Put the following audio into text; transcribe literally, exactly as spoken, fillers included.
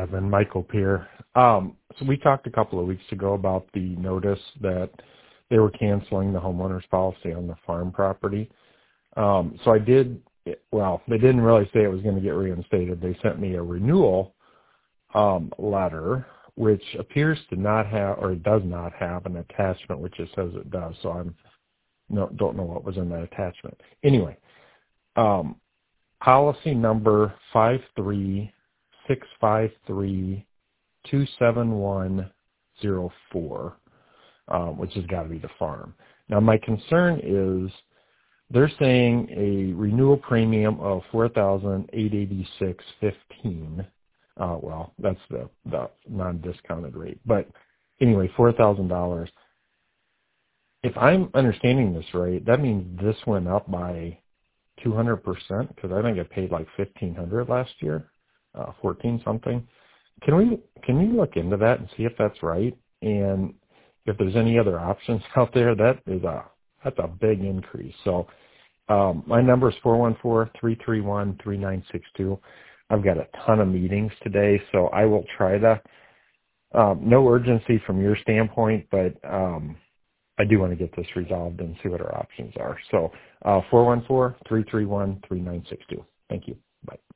Kevin. Michael Peer. Um, so we talked a couple of weeks ago about the notice that they were canceling the homeowner's policy on the farm property. Um, so I did, well, they didn't really say it was going to get reinstated. They sent me a renewal um, letter, which appears to not have, or it does not have an attachment, which it says it does. So I'm no, don't know what was in that attachment. Anyway, um, policy number five three six five three two seven one zero four, um, which has got to be the farm. Now, my concern is they're saying a renewal premium of four thousand eight hundred eighty-six dollars and fifteen cents. Uh, well, that's the, the non-discounted rate. But anyway, four thousand dollars. If I'm understanding this right, that means this went up by two hundred percent because I think I paid like fifteen hundred dollars last year, uh, fourteen something. Can we, can you look into that and see if that's right? And if there's any other options out there, that is a, that's a big increase. So, um, my number is four one four, three three one, three nine six two. I've got a ton of meetings today, so I will try to, um, no urgency from your standpoint, but, um, I do want to get this resolved and see what our options are. So, uh, four one four, three three one, three nine six two. Thank you. Bye.